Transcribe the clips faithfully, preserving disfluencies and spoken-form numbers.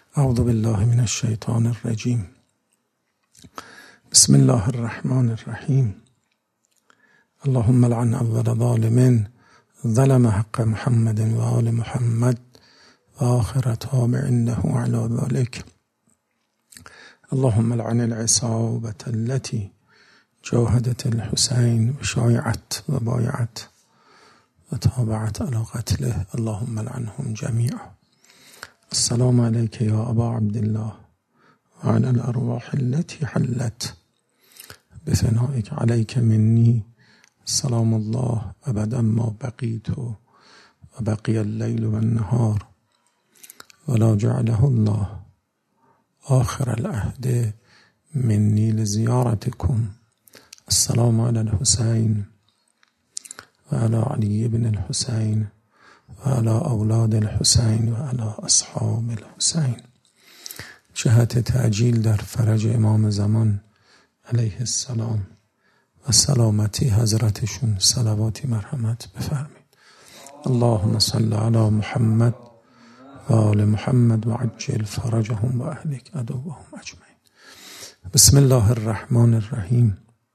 اعوذ بالله من الشیطان الرجیم. بسم الله الرحمن الرحیم. اللهم لعن اول ظالم ظلم حق محمد و آل محمد و آخر تابع له على ذلك. اللهم لعن العصابة التي جاهدت الحسين وشايعت وبايعت وتابعت على قتله. اللهم لعنهم جميعا. السلام عليك يا أبا عبد الله وعلى الأرواح التي حلت بثنائك عليك مني سلام الله أبدا ما بقيت وبقي الليل والنهار ولا جعله الله آخر العهد مني لزيارتكم. السلام على الحسين وعلى علي بن الحسين وعلى اولاد الحسین و علی اصحاب الحسین. جهت تعجیل در فرج امام زمان علیه السلام و سلامتی حضرتشون صلواتی مرحمت بفرمید. اللهم صل علی محمد و آل محمد و عجل فرجهم و اهلک عدوهم اجمعین. بسم الله الرحمن الرحیم.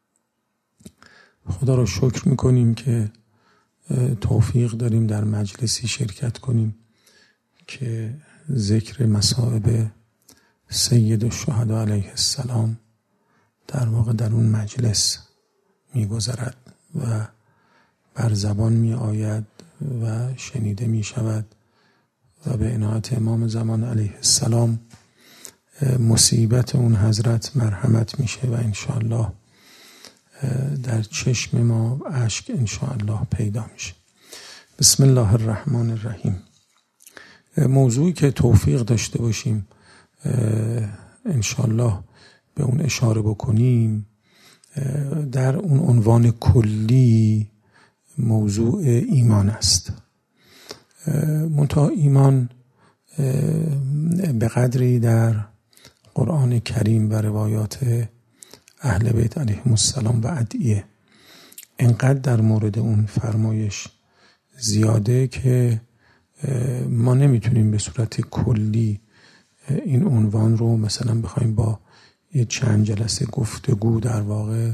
خدا رو شکر میکنیم که توفیق داریم در مجلسی شرکت کنیم که ذکر مصائب سید الشهدا علیه السلام در واقع در اون مجلس میگذرد و بر زبان می آید و شنیده می شود و به عنایت امام زمان علیه السلام مصیبت اون حضرت مرحمت میشه و انشاءالله در چشم ما اشک انشاءالله پیدا میشه. بسم الله الرحمن الرحیم. موضوعی که توفیق داشته باشیم انشاءالله به اون اشاره بکنیم، در اون عنوان کلی موضوع ایمان است. منتها ایمان به قدری در قرآن کریم و روایات اهل بیت علیهم السلام و ادعیه انقدر در مورد اون فرمایش زیاده که ما نمیتونیم به صورت کلی این عنوان رو مثلا بخوایم با یه چند جلسه گفتگو در واقع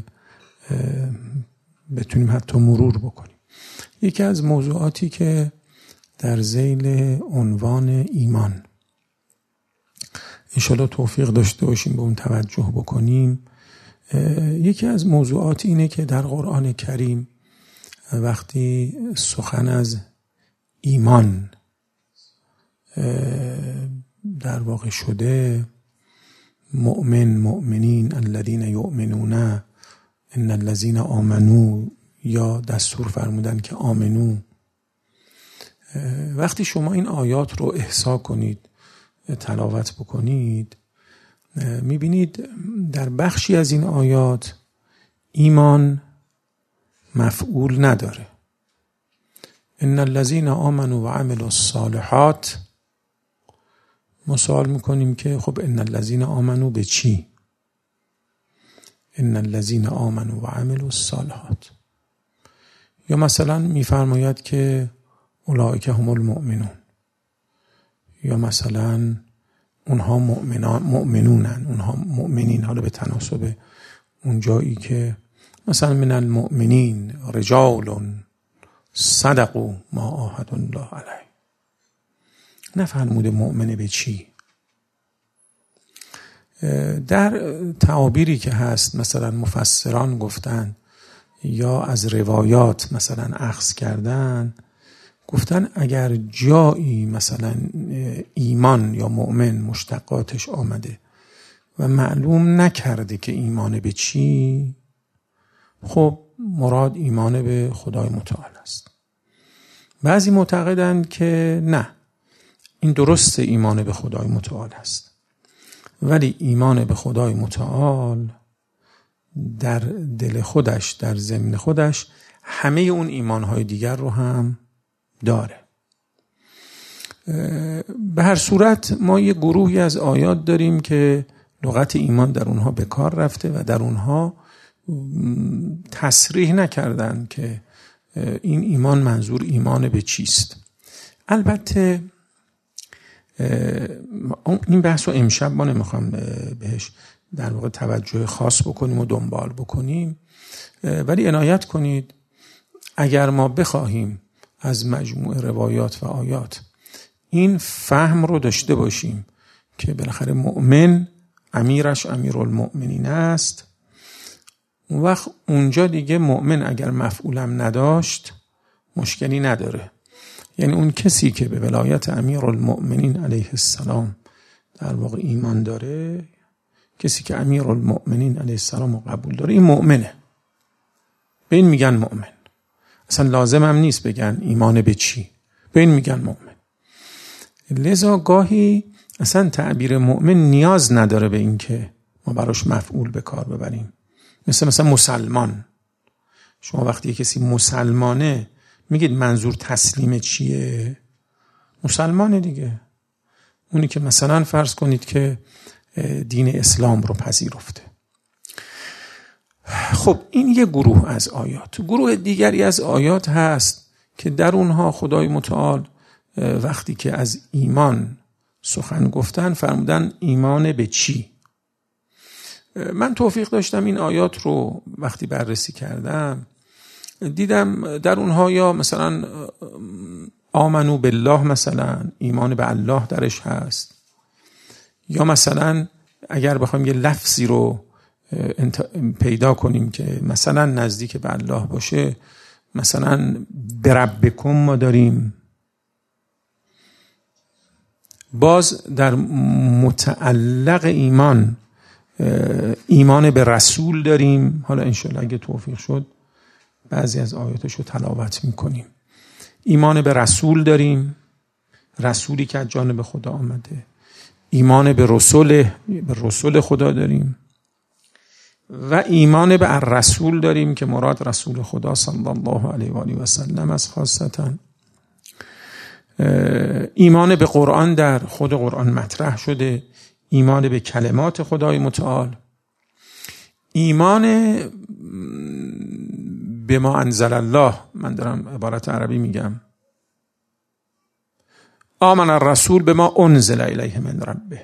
بتونیم حتی مرور بکنیم. یکی از موضوعاتی که در ذیل عنوان ایمان انشالله توفیق داشته باشیم به اون توجه بکنیم، یکی از موضوعات اینه که در قرآن کریم وقتی سخن از ایمان در واقع شده، مؤمن، مؤمنین، الذین یؤمنون، ان الذین آمنو، یا دستور فرمودن که آمنو، وقتی شما این آیات رو احصا کنید، تلاوت بکنید، میبینید در بخشی از این آیات ایمان مفعول نداره. ان الذین آمنوا و عملوا الصالحات. ما سوال میکنیم که خب ان الذین آمنوا به چی؟ ان الذین آمنوا و عملوا الصالحات. یا مثلا میفرماید که اولئک هم المؤمنون، یا مثلا اونها مؤمنان مؤمنونن، اونها مؤمنین، حالا به تناسب اون جایی که مثلا من المؤمنین رجال صدقوا ما عاهدوا الله علیه. نفرموده مؤمنه به چی؟ در تعابیری که هست مثلا مفسران گفتن یا از روایات مثلا اخذ کردن، گفتن اگر جایی مثلا ایمان یا مؤمن مشتقاتش آمده و معلوم نکرده که ایمان به چی، خب مراد ایمان به خدای متعال است. بعضی معتقدند که نه، این درست ایمان به خدای متعال است، ولی ایمان به خدای متعال در دل خودش، در ضمن خودش همه اون ایمانهای دیگر رو هم داره. به هر صورت ما یه گروهی از آیات داریم که لغت ایمان در اونها به کار رفته و در اونها تصریح نکردن که این ایمان منظور ایمان به چیست. البته این بحث رو امشب ما نمیخوام بهش در واقع توجه خاص بکنیم و دنبال بکنیم، ولی عنایت کنید اگر ما بخواهیم از مجموع روایات و آیات این فهم رو داشته باشیم که بالاخره مؤمن امیرش امیرالمؤمنین است، اون وقت اونجا دیگه مؤمن اگر مفعولم نداشت مشکلی نداره. یعنی اون کسی که به ولایت امیرالمؤمنین علیه السلام در واقع ایمان داره، کسی که امیرالمؤمنین علیه السلام رو قبول داره، این مؤمنه، به این میگن مؤمن. اصلا لازم هم نیست بگن ایمان به چی، به این میگن مؤمن. لذا گاهی اصلا تعبیر مؤمن نیاز نداره به این که ما براش مفعول به کار ببریم. مثل مثلا مسلمان، شما وقتی کسی مسلمانه میگید منظور تسلیم چیه؟ مسلمانه دیگه، اونی که مثلا فرض کنید که دین اسلام رو پذیرفته. خب این یه گروه از آیات. گروه دیگری از آیات هست که در اونها خدای متعال وقتی که از ایمان سخن گفتن فرمودن ایمان به چی. من توفیق داشتم این آیات رو وقتی بررسی کردم دیدم در اونها یا مثلا آمنو بالله، مثلا ایمان به الله درش هست، یا مثلا اگر بخوایم یه لفظی رو پیدا کنیم که مثلا نزدیک به الله باشه، مثلا بربکم ما داریم. باز در متعلق ایمان ایمان به رسول داریم. حالا انشالله اگه توفیق شد بعضی از آیاتش رو تلاوت میکنیم. ایمان به رسول داریم، رسولی که از جانب خدا آمده. ایمان به رسول به رسول خدا داریم و ایمان به الرسول داریم که مراد رسول خدا صلی الله علیه و آله و سلم است. خاصتا ایمان به قرآن در خود قرآن مطرح شده، ایمان به کلمات خدای متعال، ایمان به ما انزل الله. من دارم عبارت عربی میگم. آمن الرسول به ما انزل الیه من ربه.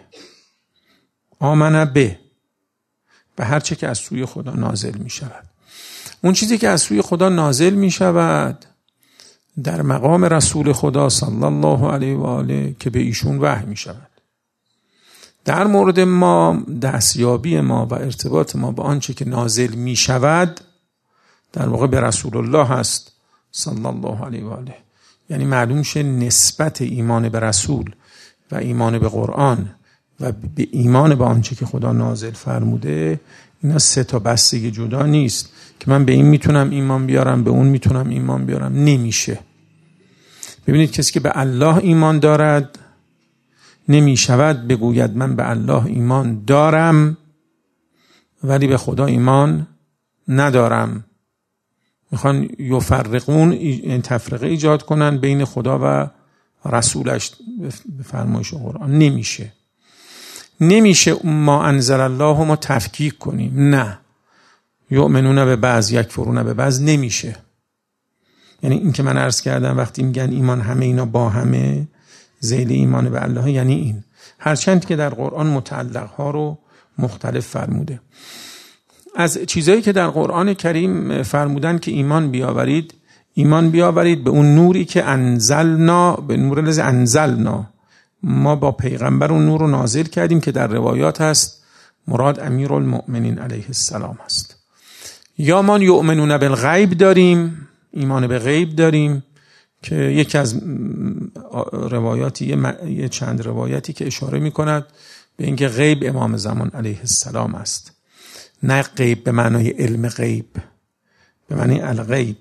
آمن به به هر چه که از سوی خدا نازل می شود. اون چیزی که از سوی خدا نازل می شود در مقام رسول خدا صلی الله علیه و آله که به ایشون وحی می شود. در مورد ما دستیابی ما و ارتباط ما با آنچه که نازل می شود در واقع به رسول الله هست صلی الله علیه و آله. یعنی معلوم شه نسبت ایمان به رسول و ایمان به قرآن و به ایمان به آنچه که خدا نازل فرموده، اینا سه تا بستگی جدا نیست که من به این میتونم ایمان بیارم به اون میتونم ایمان بیارم. نمیشه. ببینید کسی که به الله ایمان دارد نمیشود بگوید من به الله ایمان دارم ولی به خدا ایمان ندارم. میخوان یفرقون، این تفرقه ایجاد کنن بین خدا و رسولش به فرمایش قرآن. نمیشه. نمیشه ما انزل الله ما تفکیک کنیم. نه، یؤمنون به بعض یکفرون به بعض نمیشه. یعنی این که من عرض کردم وقتی میگن ایمان همه اینا با همه ذیل ایمان به الله، یعنی این، هرچند که در قرآن متعلق ها رو مختلف فرموده. از چیزایی که در قرآن کریم فرمودن که ایمان بیاورید، ایمان بیاورید به اون نوری که انزلنا، به نور الذی انزلنا، ما با پیغمبر اون نور رو نازل کردیم که در روایات هست مراد امیرالمؤمنین علیه السلام هست. یا ما یؤمنون بالغیب داریم، ایمان به غیب داریم که یکی از روایاتی یه چند روایتی که اشاره می کند به اینکه غیب امام زمان علیه السلام است. نه غیب به معنای علم غیب، به معنی الغیب.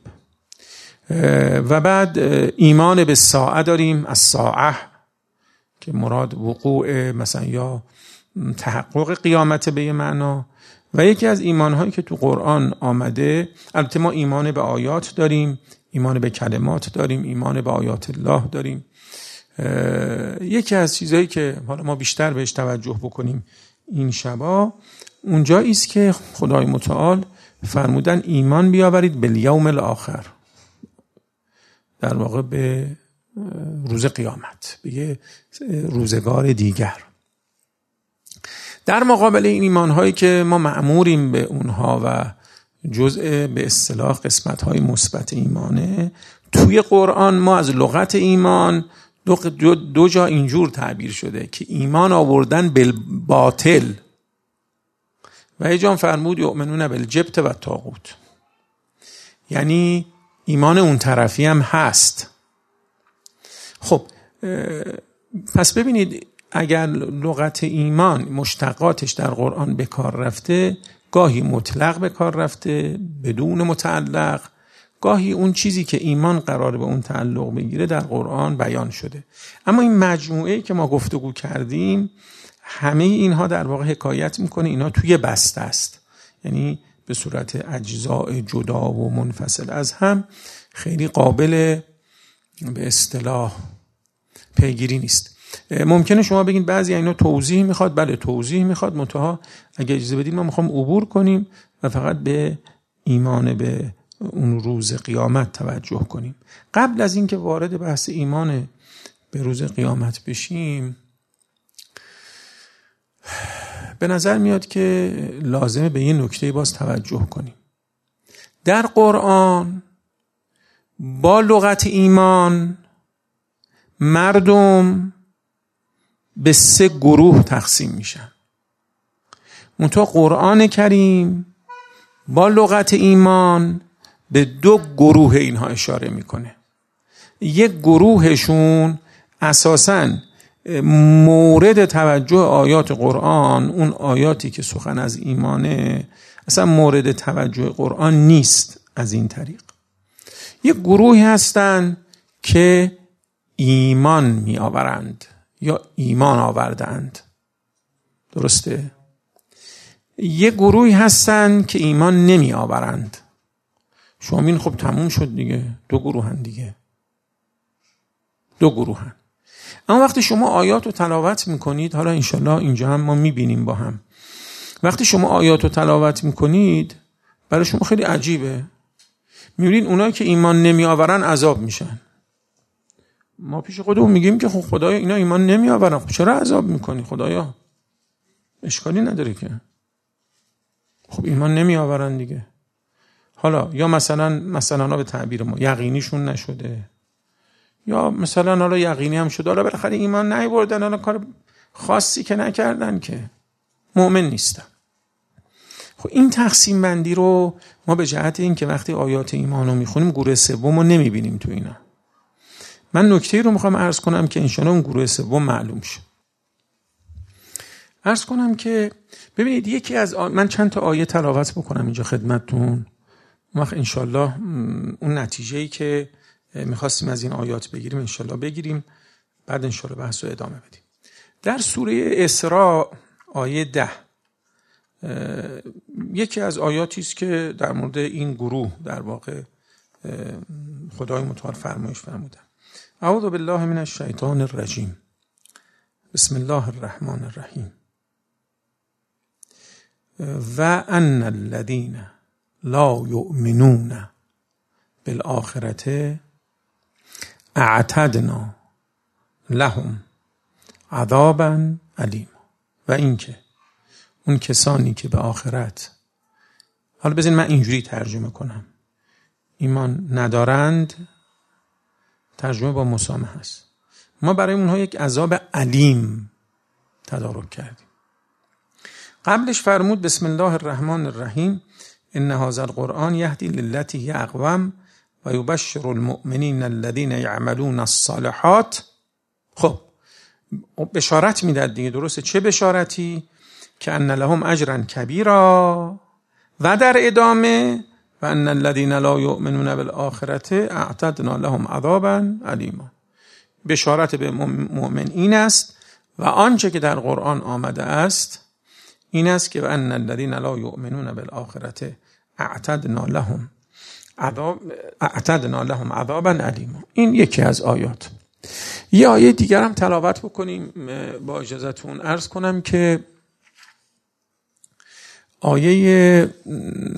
و بعد ایمان به ساعه داریم، از ساعه که مراد وقوع مثلا یا تحقق قیامت به یه معنا. و یکی از ایمانهایی که تو قرآن آمده، البته ما ایمان به آیات داریم، ایمان به کلمات داریم، ایمان به آیات الله داریم. یکی از چیزایی که حالا ما بیشتر بهش توجه بکنیم این شبا اونجایی است که خدای متعال فرمودن ایمان بیاورید به الیوم الاخر، در واقع به روز قیامت، به یه روزگار دیگر. در مقابل این ایمانهایی که ما مأموریم به اونها و جزء به اصطلاح قسمت‌های مثبت ایمانه، توی قرآن ما از لغت ایمان دو, دو, دو جا اینجور تعبیر شده که ایمان آوردن بالباطل و یه جا فرمود یؤمنون بالجبت و طاغوت، یعنی ایمان اون طرفی هم هست. خب پس ببینید اگر لغت ایمان مشتقاتش در قرآن به کار رفته، گاهی مطلق به کار رفته بدون متعلق، گاهی اون چیزی که ایمان قراره به اون تعلق بگیره در قرآن بیان شده. اما این مجموعه‌ای که ما گفتگو کردیم همه اینها در واقع حکایت میکنه اینا توی بسته است، یعنی به صورت اجزاء جدا و منفصل از هم خیلی قابل به اصطلاح پیگیری نیست. ممکنه شما بگین بعضی اینا توضیح میخواد، بله توضیح میخواد، منتها اگه اجازه بدید ما میخوام عبور کنیم و فقط به ایمان به اون روز قیامت توجه کنیم. قبل از اینکه وارد بحث ایمان به روز قیامت بشیم، به نظر میاد که لازمه به یه نکته باز توجه کنیم. در قرآن با لغت ایمان مردم به سه گروه تقسیم میشن. منتها قرآن کریم با لغت ایمان به دو گروه اینها اشاره میکنه. یک گروهشون اساساً مورد توجه آیات قرآن، اون آیاتی که سخن از ایمانه اصلا مورد توجه قرآن نیست. از این طریق یک گروهی هستن که ایمان می آورند یا ایمان آوردند، درسته؟ یک گروهی هستن که ایمان نمی آورند. شما این خب تموم شد دیگه، دو گروهن دیگه، دو گروهن. اما وقتی شما آیات رو تلاوت میکنید، حالا انشالله اینجا هم ما میبینیم با هم، وقتی شما آیات رو تلاوت میکنید برای شما خیلی عجیبه، میبینید اونایی که ایمان نمی آورن عذاب میشن. ما پیش خودمون میگیم که خب خدایا اینا ایمان نمی آورن، خب چرا عذاب میکنی خدایا؟ اشکالی نداره که، خب ایمان نمی آورن دیگه. حالا یا مثلا مثلا به تعبیر ما یقینیشون نشده، یا مثلا حالا یقینی هم شده، حالا بالاخره ایمان نیاوردن، حالا کار خاصی که نکردن که مؤمن نیستن. خب این تقسیم بندی رو ما به جهت این که وقتی آیات ایمان رو میخونیم گروه سوم رو نمیبینیم تو اینا. من نکته رو میخوام عرض کنم که انشاءالله اون گروه سوم معلوم شه. عرض کنم که ببینید یکی از آ... من چند تا آیه تلاوت بکنم اینجا خدمتتون، وقت انشاءالله اون نتیجه‌ای که میخواستیم از این آیات بگیریم انشاءالله بگیریم، بعد انشاءالله بحث رو ادامه بدیم. در سوره اسراء آیه ده یکی از آیاتی است که در مورد این گروه در واقع خدای متعال فرمایش فرمودن. اعوذ بالله من الشیطان الرجیم، بسم الله الرحمن الرحیم. و ان الذین لا یؤمنون بالآخرة اعتدنا لهم عذابا علیما. و اینکه اون کسانی که به آخرت، حالا بزین من اینجوری ترجمه کنم، ایمان ندارند، ترجمه با مسامحه است، ما برای اونها یک عذاب علیم تدارک کردیم. قبلش فرمود بسم الله الرحمن الرحیم ان هذا القرآن یهدی للتی هی اقوم و یبشر المؤمنین الذین یعملون الصالحات. خب بشارت میداد دیگه، درسته؟ چه بشارتی؟ که ان لهم اجرا کبیرا و در ادامه و ان الذین لا یؤمنون بالآخرة اعتدنا لهم عذابا علیما. بشارت به مؤمن این است و آنچه که در قرآن آمده است این است که و ان الذین لا یؤمنون بالآخرة اعتدنا لهم عذاب اعتدنا لهم عذابا علیما. این یکی از آیات. یه آیه دیگر هم تلاوت بکنیم با اجازهتون. عرض کنم که آیه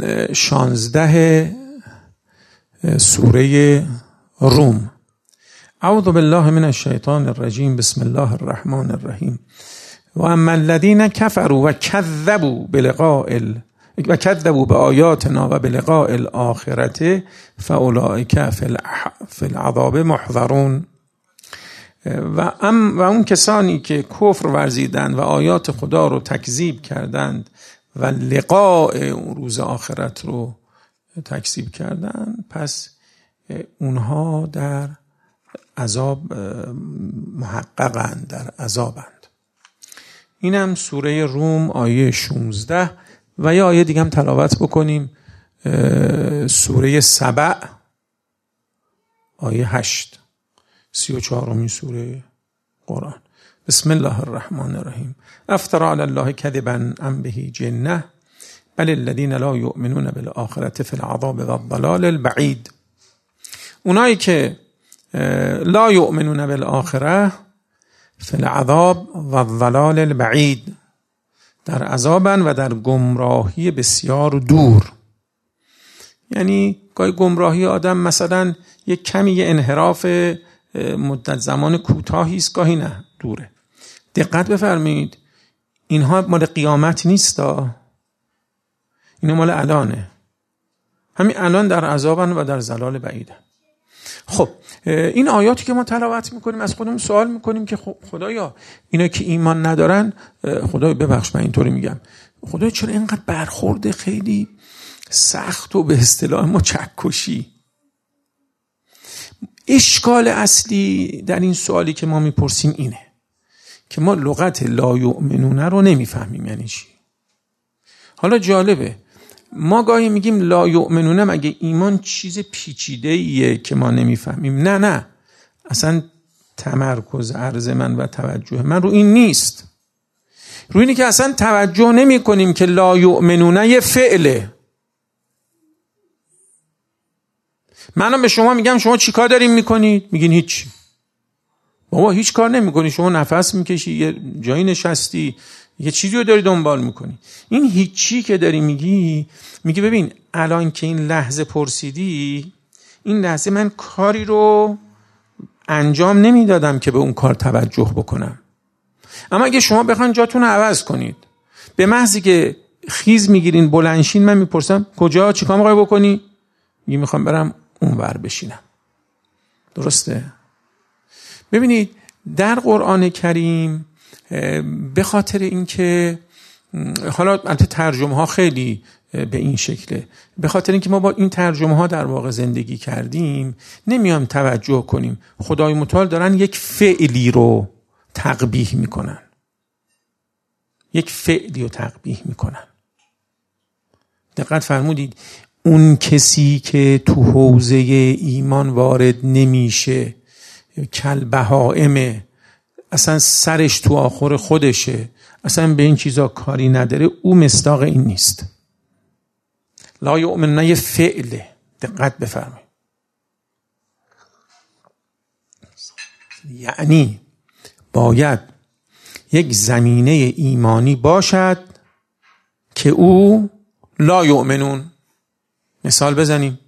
شانزده سوره روم، اعوذ بالله من الشیطان الرجیم. بسم الله الرحمن الرحیم. و اما الذین کفروا و کذبوا بلقاء ال... و کذبوا بآیاتنا و بلقاء الآخرة فاولئک فی الع... فی العذاب محضرون. و, ام و اون کسانی که کفر ورزیدند و آیات خدا رو تکذیب کردند و لقاء اون روز آخرت رو تکذیب کردند، پس اونها در عذاب محققند، در عذابند. اینم سوره روم آیه شانزده. و یه آیه دیگه هم تلاوت بکنیم، سوره سبع آیه هشت، سی و چهارمین سوره قرآن. بسم الله الرحمن الرحیم. افتری علی الله کذبا ام به جنة بل الذین لا یؤمنون بالآخرة فی العذاب و الضلال البعید. اونایی که لا یؤمنون بالآخرة فی العذاب و الضلال البعید، در عذابن و در گمراهی بسیار دور. یعنی گاهی گمراهی آدم مثلا یک کمی یه انحراف مدت زمان کوتاهی است، گاهی نه، دوره. دقت بفرمایید، اینها مال قیامت نیستا، اینا مال الانه. همین الان در عذابن و در ضلال بعیدن. خب این آیاتی که ما تلاوت میکنیم از خودمون سوال میکنیم که خدایا اینا که ایمان ندارن، خدایا ببخش من اینطوری میگم، خدایا چرا اینقدر برخورد خیلی سخت و به اصطلاح ما چکشی؟ اشکال اصلی در این سوالی که ما میپرسیم اینه که ما لغت لا یؤمنون رو نمیفهمیم یعنی چی. حالا جالبه، ما گاهی میگیم لا یؤمنون، مگه ایمان چیز پیچیده ایه که ما نمیفهمیم؟ نه نه، اصلا تمرکز عرض من و توجه من رو این نیست، رو اینی که اصلا توجه نمی کنیم که لا یؤمنون یه فعله. منم به شما میگم شما چی کار داریم میکنید؟ میگین هیچ. بابا هیچ کار نمی کنی، شما نفس میکشی، یه جایی نشستی، یه چیزی رو داری دنبال میکنی. این هیچی که داری میگی، میگی ببین الان که این لحظه پرسیدی، این لحظه من کاری رو انجام نمیدادم که به اون کار توجه بکنم. اما اگه شما بخواین جاتون رو عوض کنید، به محضی که خیز میگیرین بلندشین، من میپرسم کجا، چیکار میخوای بکنی؟ میگی میخوام برم اون ور بشینم. درسته؟ ببینید در قرآن کریم به خاطر اینکه حالا البته ترجمه ها خیلی به این شکله، به خاطر اینکه ما با این ترجمه ها در واقع زندگی کردیم، نمیام توجه کنیم خدای متعال دارن یک فعلی رو تقبیح میکنن، یک فعلی رو تقبیح میکنن. دقت فرمودید، اون کسی که تو حوزه ایمان وارد نمیشه، کل بهائمه، اصلا سرش تو آخر خودشه، اصلا به این چیزا کاری نداره، او مصداق این نیست. لا یؤمن یه فعله. دقت بفرمایید، یعنی باید یک زمینه ایمانی باشد که او لا یؤمنون. مثال بزنیم،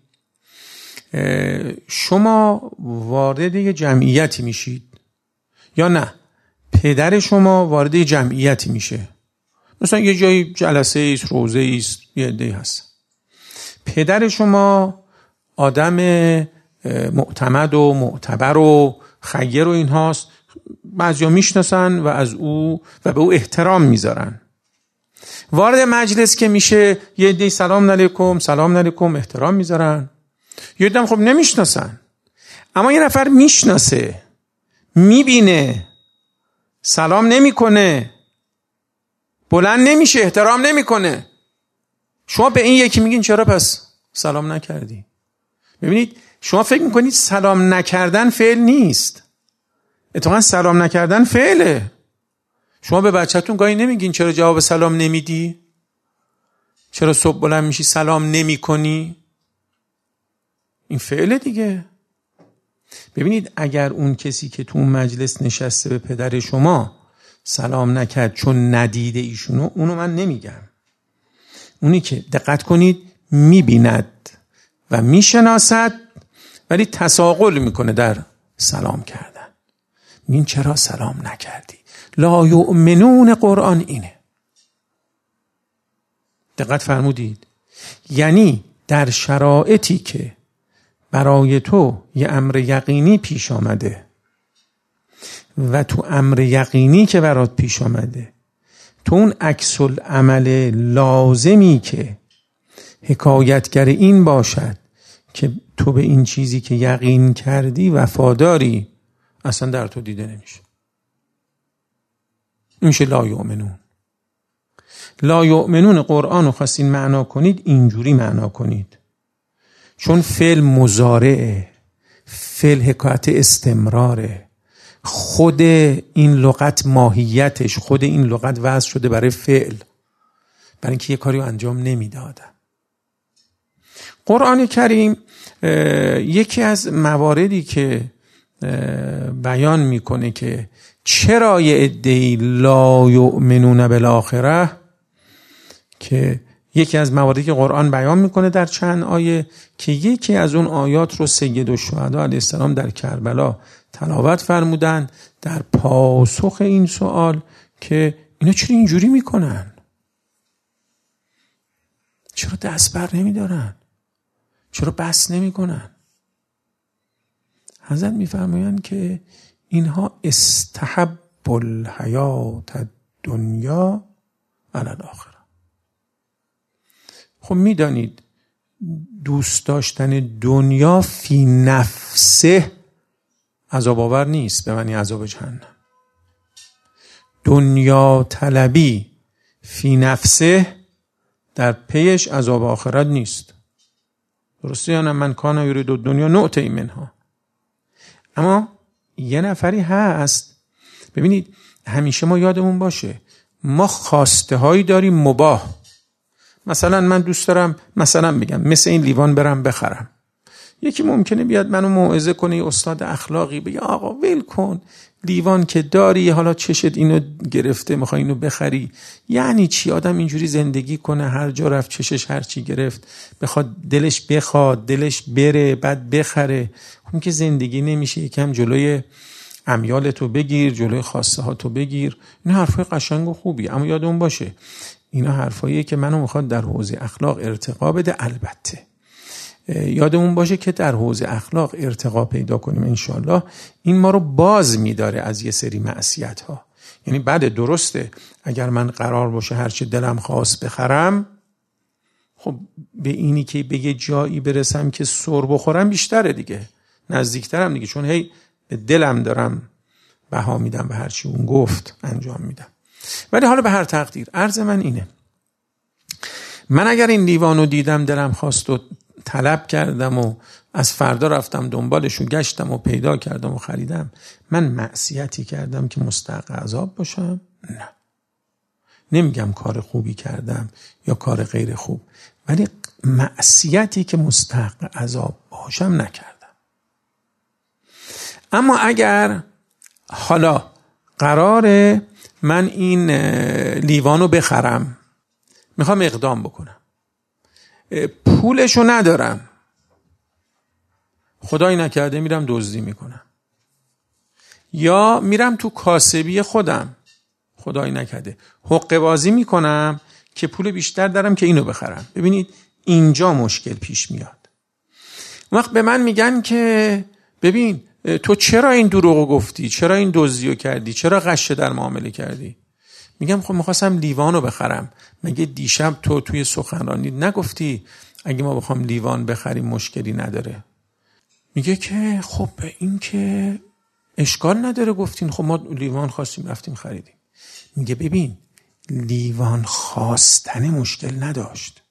شما وارد یه جمعیتی میشید یا نه پدر شما وارد یه جمعیتی میشه، مثلا یه جایی جلسه ایست، روزه ایست، یه عده‌ای هست. پدر شما آدم معتمد و معتبر و خیر و این هاست، بعضیا میشناسن و از او و به او احترام میذارن. وارد مجلس که میشه یه عده‌ای سلام علیکم سلام علیکم احترام میذارن، یه عده‌ام خب نمیشناسن. اما یه نفر میشناسه، میبینه، سلام نمیکنه، بلند نمیشه، احترام نمیکنه. شما به این یکی میگین چرا پس سلام نکردی؟ ببینید شما فکر میکنید سلام نکردن فعل نیست، اتفاقا سلام نکردن فعله. شما به بچه‌تون گاهی نمیگین چرا جواب سلام نمیدی؟ چرا صبح بلند میشی سلام نمیکنی؟ این فعله دیگه. ببینید اگر اون کسی که تو اون مجلس نشسته به پدر شما سلام نکرد چون ندیده ایشونو، اونو من نمیگم. اونی که دقت کنید میبیند و میشناسد ولی تساقل میکنه در سلام کردن. این چرا سلام نکردی؟ لا یؤمنون قرآن اینه. دقت فرمودید؟ یعنی در شرایطی که برای تو یه امر یقینی پیش آمده و تو امر یقینی که برات پیش آمده تو اون عکس العمل لازمی که حکایتگر این باشد که تو به این چیزی که یقین کردی وفاداری، اصلا در تو دیده نمیشه. این میشه لا یؤمنون. لا یؤمنون قرآن رو خواستین معنا کنید اینجوری معنا کنید، چون فعل مضارعه، فعل حکایت استمراره، خود این لغت ماهیتش، خود این لغت وضع شده برای فعل، برای اینکه یه کاری رو انجام نمیدادن. قرآن کریم یکی از مواردی که بیان میکنه که چرا یه عده‌ای لا یؤمنون بالآخره، که یکی از مواردی که قرآن بیان میکنه در چند آیه که یکی از اون آیات رو سید الشهدا علیه السلام در کربلا تلاوت فرمودن در پاسخ این سوال که اینا چرا اینجوری میکنن؟ چرا دست بر نمیدارن؟ چرا بس نمیکنن؟ حضرت میفرمایند که اینها استحب الحیات الدنیا علی الاخره. خب میدانید دوست داشتن دنیا فی نفسه عذاب آور نیست، به معنی عذاب جهنم. دنیا طلبی فی نفسه در پیش عذاب آخرت نیست. درسته یا نه؟ من کان یرید دنیا نؤتی منها. اما یه نفری هست، ببینید همیشه ما یادمون باشه ما خواسته هایی داریم مباح. مثلا من دوست دارم مثلا بگم مثل این لیوان برم بخرم. یکی ممکنه بیاد منو موعظه کنه، یه استاد اخلاقی بگه آقا ول کن، لیوان که داری، حالا چشت اینو گرفته میخوای اینو بخری، یعنی چی آدم اینجوری زندگی کنه هر جا رفت چشش هر چی گرفت بخواد دلش بخواد دلش بره بعد بخره؟ اون که زندگی نمیشه. یکم جلوی امیالتو بگیر، جلوی خواسته ها تو بگیر. این حرفای قشنگ و خوبی، اما یادمون باشه اینا حرفاییه که منو میخواد در حوزه اخلاق ارتقا بده. البته یادمون باشه که در حوزه اخلاق ارتقا پیدا کنیم انشالله این ما رو باز میداره از یه سری معصیت ها. یعنی بعد درسته اگر من قرار باشه هرچی دلم خواست بخرم، خب به اینی که به یه جایی برسم که سر بخورم بیشتره دیگه، نزدیکترم دیگه، چون هی به دلم دارم بها میدم و هرچی اون گفت انجام میدم. ولی حالا به هر تقدیر عرض من اینه، من اگر این لیوانو دیدم دلم خواست و طلب کردم و از فردا رفتم دنبالش و گشتم و پیدا کردم و خریدم، من معصیتی کردم که مستحق عذاب باشم؟ نه. نمیگم کار خوبی کردم یا کار غیر خوب، ولی معصیتی که مستحق عذاب باشم نکردم. اما اگر حالا قراره من این لیوانو بخرم، میخوام اقدام بکنم، پولشو ندارم، خدایی نکرده میرم دزدی میکنم، یا میرم تو کاسبی خودم، خدایی نکرده حقه بازی میکنم که پول بیشتر دارم که اینو بخرم. ببینید اینجا مشکل پیش میاد. وقت به من میگن که ببین تو چرا این دروغو گفتی، چرا این دزدیو کردی، چرا غش در معامله کردی؟ میگم خب میخواستم لیوانو بخرم. مگه دیشب تو توی سخنرانی نگفتی اگه ما بخوام لیوان بخریم مشکلی نداره؟ میگه که خب این که اشکال نداره گفتین، خب ما لیوان خواستیم رفتیم خریدیم. میگه ببین لیوان خواستن مشکل نداشت،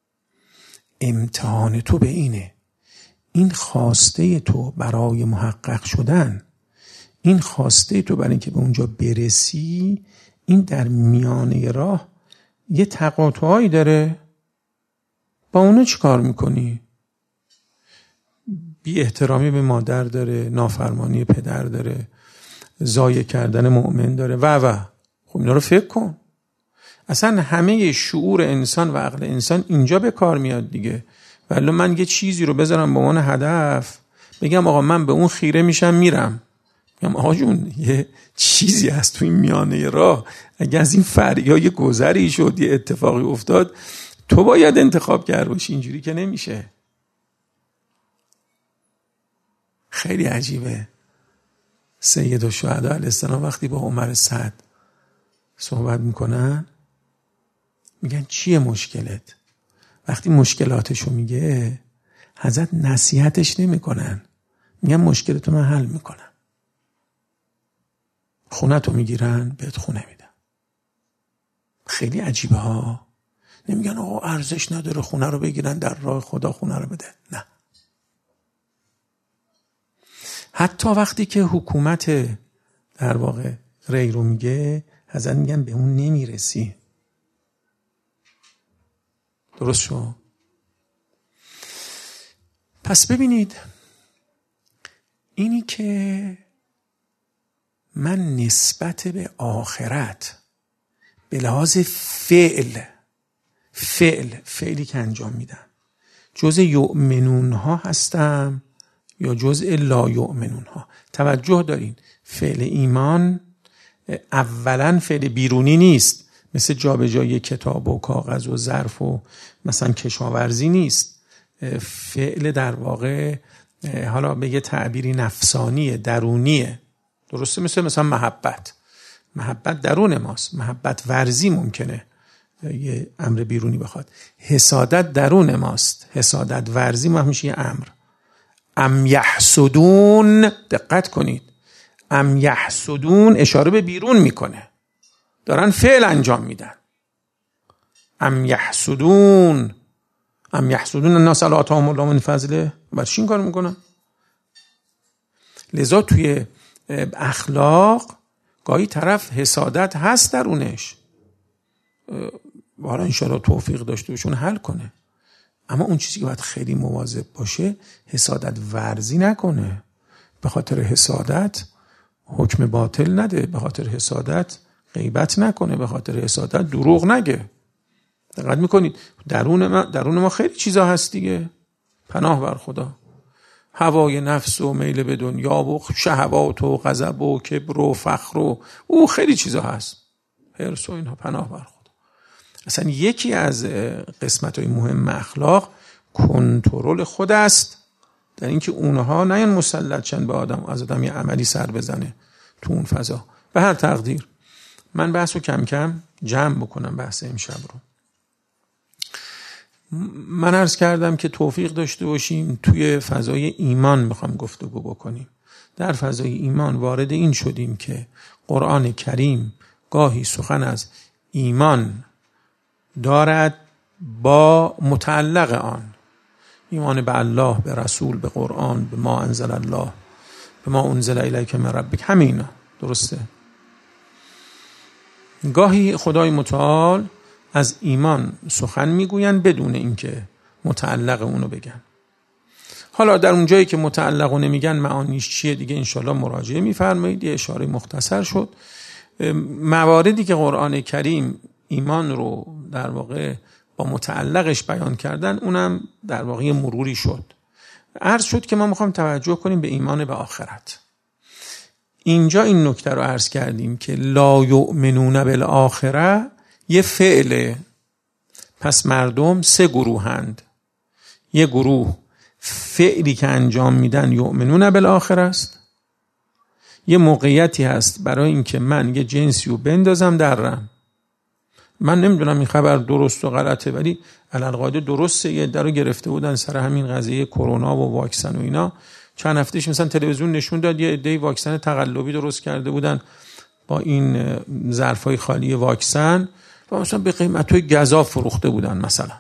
امتحان تو به اینه، این خواسته تو برای محقق شدن، این خواسته تو برای اینکه به اونجا برسی، این در میانه راه یه تقاطعایی داره، با اونو چی کار میکنی؟ بی احترامی به مادر داره، نافرمانی پدر داره، ضایع کردن مؤمن داره و و خب اینا رو فکر کن. اصلا همه شعور انسان و عقل انسان اینجا به کار میاد دیگه. ولی من یه چیزی رو بذارم به عنوان هدف، بگم آقا من به اون خیره میشم میرم، میگم آقا جون یه چیزی هست تو این میانه راه، اگه از این فریا یه گذری شد، یه اتفاقی افتاد، تو باید انتخاب کرد باشی، اینجوری که نمیشه. خیلی عجیبه. سید الشهدا علیه السلام وقتی با عمر سعد صحبت میکنن میگن چیه مشکلت؟ وقتی مشکلاتشو میگه حضرت نصیحتش نمیکنن، میگن مشکلتو من حل میکنم. خونه تو میگیرن بهت خونه میدن. خیلی عجیبه ها. نمیگن آقا ارزش نداره خونه رو بگیرن در راه خدا خونه رو بده، نه. حتی وقتی که حکومت در واقع ری رو میگه، حضرت میگن به اون نمیرسی. درست شو؟ پس ببینید اینی که من نسبت به آخرت به لحاظ فعل فعل فعلی که انجام میدم جزء یؤمنون ها هستم یا جزء لا یؤمنون ها. توجه دارین فعل ایمان اولا فعل بیرونی نیست، مثل جابجایی کتاب و کاغذ و ظرف و مثلا کشاورزی نیست. فعل در واقع حالا به یه تعبیری نفسانیه، درونیه. درسته؟ مثل مثلا محبت محبت درون ماست. محبت ورزی ممکنه یه امر بیرونی بخواد. حسادت درون ماست، حسادت ورزی ما میشه یه امر. ام یحسدون، دقت کنید، ام یحسدون اشاره به بیرون میکنه، دارن فعل انجام میدن. ام یحسدون ام یحسدون الناس علی آتاهم الله من فضله، برای چی این کار میکنن؟ لذا توی اخلاق گاهی طرف حسادت هست درونش، حالا انشاءالله توفیق داشته باشون حل کنه، اما اون چیزی که باید خیلی مواظب باشه حسادت ورزی نکنه. به خاطر حسادت حکم باطل نده، به خاطر حسادت غیبت نکنه، به خاطر حسادت دروغ نگه. دقت میکنید درون ما درون ما خیلی چیزا هست دیگه. پناه بر خدا. هوای نفس و میل به دنیا و شهوات و غضب و کبر و فخر و او خیلی چیزا هست، حرص و اینها. پناه بر خدا. اصلا یکی از قسمت‌های مهم اخلاق کنترل خود است، در اینکه اونها نیان مسلط شن به آدم، از آدم یه عملی سر بزنه تو اون فضا. به هر تقدیر من بحث رو کم کم جمع بکنم، بحث امشب رو. من عرض کردم که توفیق داشته باشیم توی فضای ایمان میخوام گفتگو بکنیم. در فضای ایمان وارد این شدیم که قرآن کریم گاهی سخن از ایمان دارد با متعلق آن، ایمان به الله، به رسول، به قرآن، به ما انزل الله، به ما انزل الیک من ربک، همینا. درسته؟ گاهی خدای متعال از ایمان سخن میگوین بدون اینکه متعلق اونو بگن. حالا در اون جایی که متعلق اونو نمیگن معانیش چیه دیگه انشالله مراجعه میفرمایید، یه اشاره مختصر شد. مواردی که قرآن کریم ایمان رو در واقع با متعلقش بیان کردن اونم در واقع مروری شد. عرض شد که ما میخوایم توجه کنیم به ایمان به آخرت. اینجا این نکته رو عرض کردیم که لا یؤمنون بالآخره یه فعله. پس مردم سه گروهند. یه گروه فعلی که انجام میدن یؤمنون بالآخره است. یه موقعیتی هست برای اینکه من یه جنسی رو بندازم درم. من نمیدونم این خبر درست و غلطه، ولی علالقاعده درسته. یه در رو گرفته بودن سر همین قضیه کرونا و واکسن و اینا. چند هفتهش مثلا تلویزیون نشون داد یه عده واکسن تقلبی درست کرده بودن با این ظرفای خالی واکسن و مثلا به قیمت‌های گزاف فروخته بودن مثلا.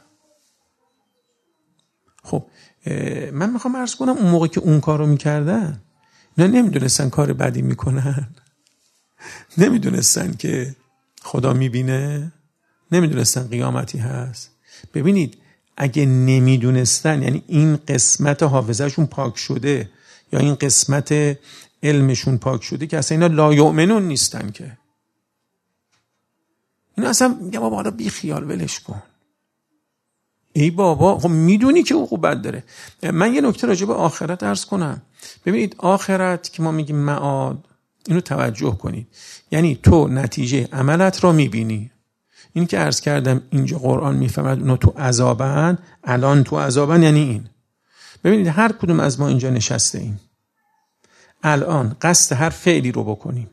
خب من میخوام عرض کنم اون موقع که اون کارو میکردن اینا نمیدونستن کار بدی میکنن، نمیدونستن که خدا میبینه، نمیدونستن قیامتی هست. ببینید اگه نمیدونستن، یعنی این قسمت حافظهشون پاک شده یا این قسمت علمشون پاک شده، که اصلا اینا لا یؤمنون نیستن که. اینا اصلا میگم بابا حالا بی خیال ولش کن، ای بابا، خب میدونی که عقوبت داره. من یه نکته راجع به آخرت عرض کنم. ببینید آخرت که ما میگیم معاد، اینو توجه کنید، یعنی تو نتیجه عملت رو میبینی. این که عرض کردم اینجا قرآن میفهمد اونا تو عذابن، الان تو عذابن، یعنی این. ببینید هر کدوم از ما اینجا نشسته ایم، الان قصد هر فعلی رو بکنیم،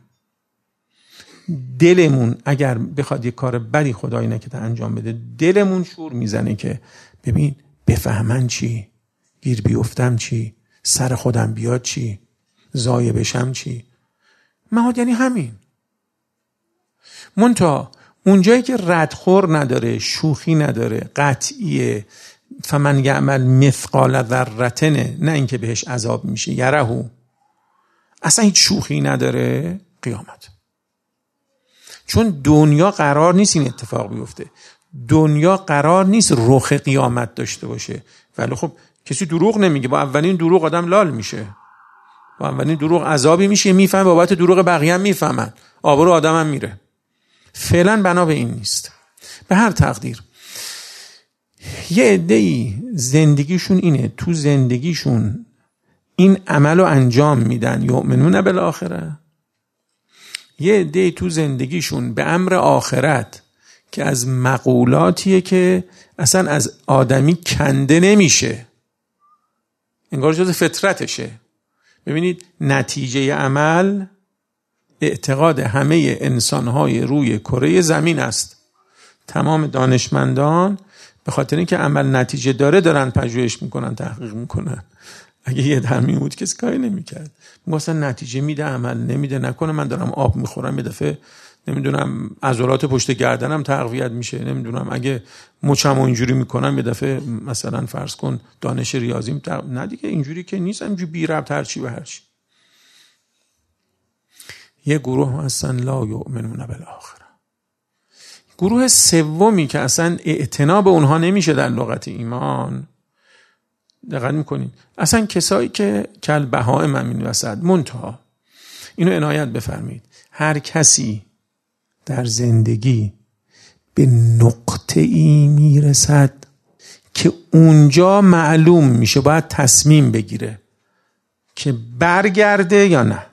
دلمون اگر بخواد یک کار بدی خدای نکرده انجام بده، دلمون شور میزنه که ببین بفهمن چی، گیر بیفتم چی، سر خودم بیاد چی، ضایع بشم چی. معاد یعنی همین. منتها اونجایی که ردخور نداره، شوخی نداره، قطعیه، فمن یعمل مثقال ذرة، نه اینکه بهش عذاب میشه، یرهو، اصلا هیچ شوخی نداره، قیامت. چون دنیا قرار نیست این اتفاق بیفته، دنیا قرار نیست رخ قیامت داشته باشه. ولی خب کسی دروغ نمیگه، با اولین دروغ آدم لال میشه، با اولین دروغ عذابی میشه، میفهم، بابت دروغ بقیه هم میفهمن، آبرو آدم هم میره. فعلا بنا به این نیست. به هر تقدیر یه عده‌ای زندگیشون اینه، تو زندگیشون این عملو انجام میدن، یؤمنون بالآخره. یه عده‌ای تو زندگیشون به امر آخرت که از مقولاتیه که اصلا از آدمی کنده نمیشه، انگار جز فطرتشه. ببینید نتیجه عمل اعتقاد همه انسانهای روی کره زمین است. تمام دانشمندان به خاطر اینکه عمل نتیجه داره دارن پژوهش میکنن، تحقیق میکنن. اگه یه درمی بود کسی کاری نمیکرد. مثلا نتیجه میده، عمل نمیده. نکنه من دارم آب میخورم یه دفعه نمیدونم عضلات پشت گردنم تقویت میشه، نمیدونم اگه مچم اینجوری میکنم یه دفعه مثلا فرض کن دانش ریاضیم تق... نه دیگه اینجوری که نیست، اینجوری بی ربط هر چی به هر چی. یه گروه اصلا لا یؤمنون بالآخره. گروه سومی که اصلا اعتنا به اونها نمیشه در لغت ایمان، دقت میکنین، اصلا کسایی که کل بهائم همین وسط. منتها اینو عنایت بفرمایید، هر کسی در زندگی به نقطه ای میرسد که اونجا معلوم میشه باید تصمیم بگیره که برگرده یا نه.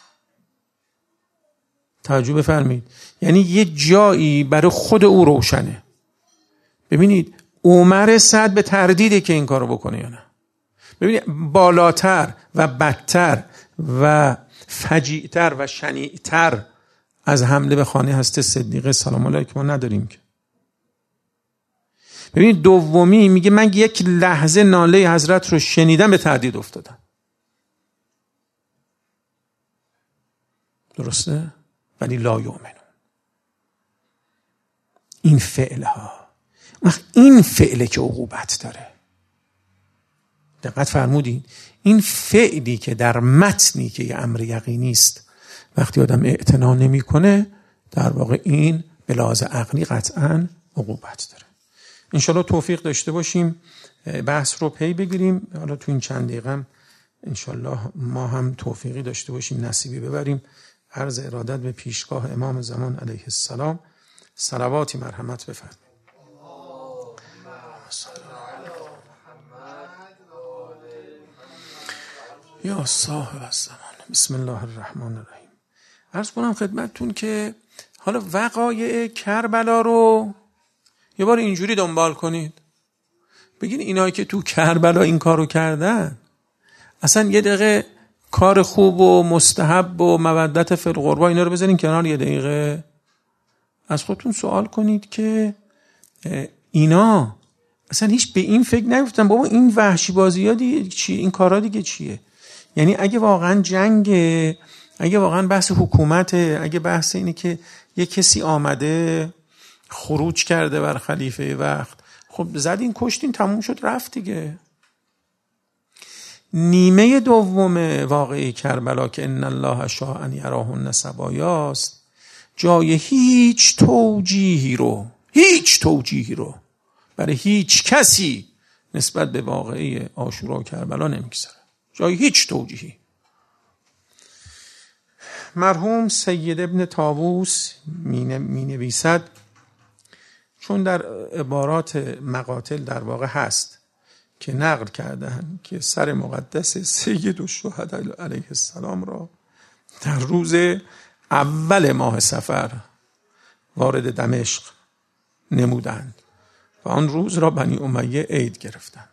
توجه بفرمایید، یعنی یه جایی برای خود او روشنه. ببینید عمر صد به تردیده که این کارو بکنه یا نه. ببینید بالاتر و بدتر و فجیعتر و شنیعتر از حمله به خانه حضرت صدیقه سلام الله که ما نداریم که. ببینید دومی میگه من یک لحظه ناله حضرت رو شنیدم به تردید افتادم. درسته؟ ولی لا یؤمنون. این فعل ها، این فعله که عقوبت داره. دقت فرمودین؟ این فعلی که در متنی که یه امر یقینی است وقتی آدم اعتنا نمیکنه، در واقع این به لحاظ عقلی قطعاً عقوبت داره. انشالله توفیق داشته باشیم بحث رو پی بگیریم. حالا تو این چند دقیقه انشالله ما هم توفیقی داشته باشیم، نصیبی ببریم. عرض ارادت به پیشگاه امام زمان علیه السلام. صلواتی مرحمت بفرمایید. یا صاحب الزمان. بسم الله الرحمن الرحیم. عرض کنم خدمتتون که حالا وقایع کربلا رو یه بار اینجوری دنبال کنید، بگین اینایی که تو کربلا این کارو کردن اصلا یه دقیقه کار خوب و مستحب و مودت فی القربا اینا رو بذارین کنار، یه دقیقه از خودتون سوال کنید که اینا اصلا هیچ به این فکر نگفتن بابا این وحشی بازی ها دیگه چیه، این کارا دیگه چیه. یعنی اگه واقعا جنگه، اگه واقعا بحث حکومته، اگه بحث اینه که یه کسی آمده خروج کرده بر خلیفه وقت، خب زدین کشتین تموم شد رفت دیگه. نیمه دوم واقعی کربلا که ان الله شاء ان یراهن سبایاست، جای هیچ توجیهی رو هیچ توجیهی رو برای هیچ کسی نسبت به واقعی عاشورا و کربلا نمیگذاره، جای هیچ توجیهی. مرحوم سید ابن طاووس می نویسد چون در عبارات مقاتل در واقع هست که نقل کردن که سر مقدس سید الشهداء علیه السلام را در روز اول ماه صفر وارد دمشق نمودند و آن روز را بنی امیه عید گرفتند.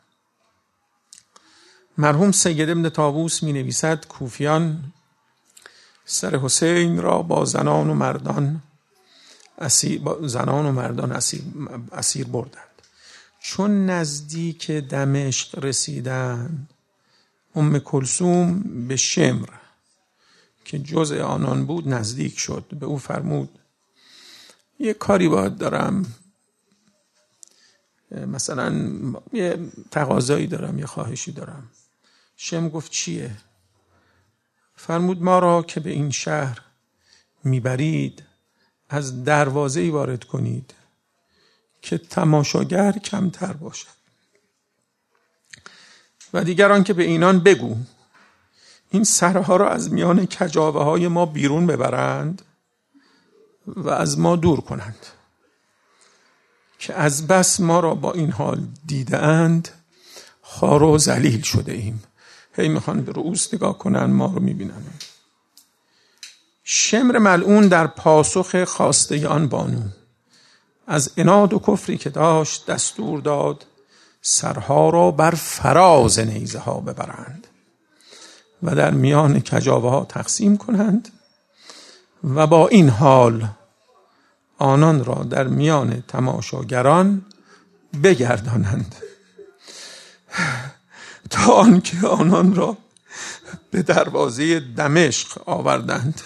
مرحوم سید ابن طاووس می نویسد کوفیان سر حسین را با زنان و مردان اسیر, با زنان و مردان اسیر, اسیر بردند. چون نزدیک دمشق رسیدند، ام کلثوم به شمر که جزء آنان بود نزدیک شد. به او فرمود یه کاری باید دارم، مثلا یه تقاضایی دارم، یه خواهشی دارم. شمر گفت چیه؟ فرمود ما را که به این شهر میبرید از دروازه‌ای وارد کنید که تماشاگر کمتر باشد و دیگران که به اینان بگو این سرها را از میان کجاوه های ما بیرون ببرند و از ما دور کنند که از بس ما را با این حال دیده اند خوار و ذلیل شده ایم. هی میخوان به رؤوس نگاه کنن، ما رو میبینن. شمر ملعون در پاسخ خواسته آن بانو از عناد و کفری که داشت دستور داد سرها را بر فراز نیزه ها ببرند و در میان کجاوه ها تقسیم کنند و با این حال آنان را در میان تماشاگران بگردانند تا آنکه آنان را به دروازه دمشق آوردند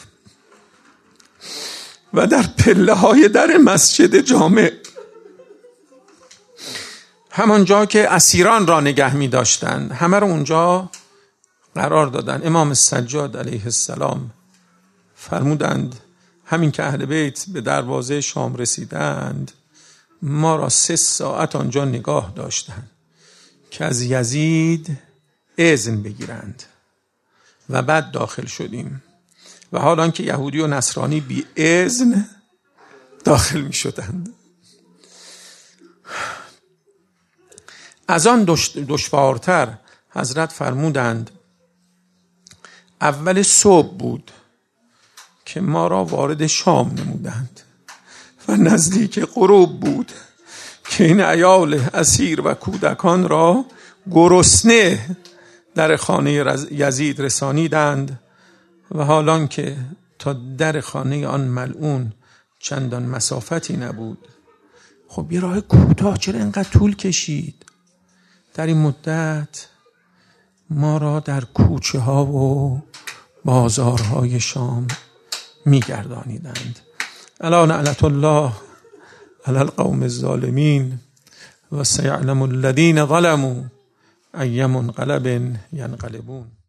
و در پله های در مسجد جامع، همانجا که اسیران را نگه می داشتند، همه را اونجا قرار دادن. امام سجاد علیه السلام فرمودند همین که اهل بیت به دروازه شام رسیدند ما را سه ساعت آنجا نگاه داشتند که از یزید اذن بگیرند و بعد داخل شدیم و حالا که یهودی و نصرانی بی اذن داخل می شدند. از آن دشوارتر حضرت فرمودند اول صبح بود که ما را وارد شام نمودند و نزدیک غروب بود که این عیال اسیر و کودکان را گرسنه در خانه یزید رسانیدند و حالان که تا در خانه آن ملعون چندان مسافتی نبود. خب یه راه کوتاه چرا اینقدر طول کشید؟ در این مدت ما را در کوچه ها و بازارهای شام میگردانیدند. الا نعلت الله علی القوم الظالمین و سیعلم الذین ظلموا ای منقلب ینقلبون.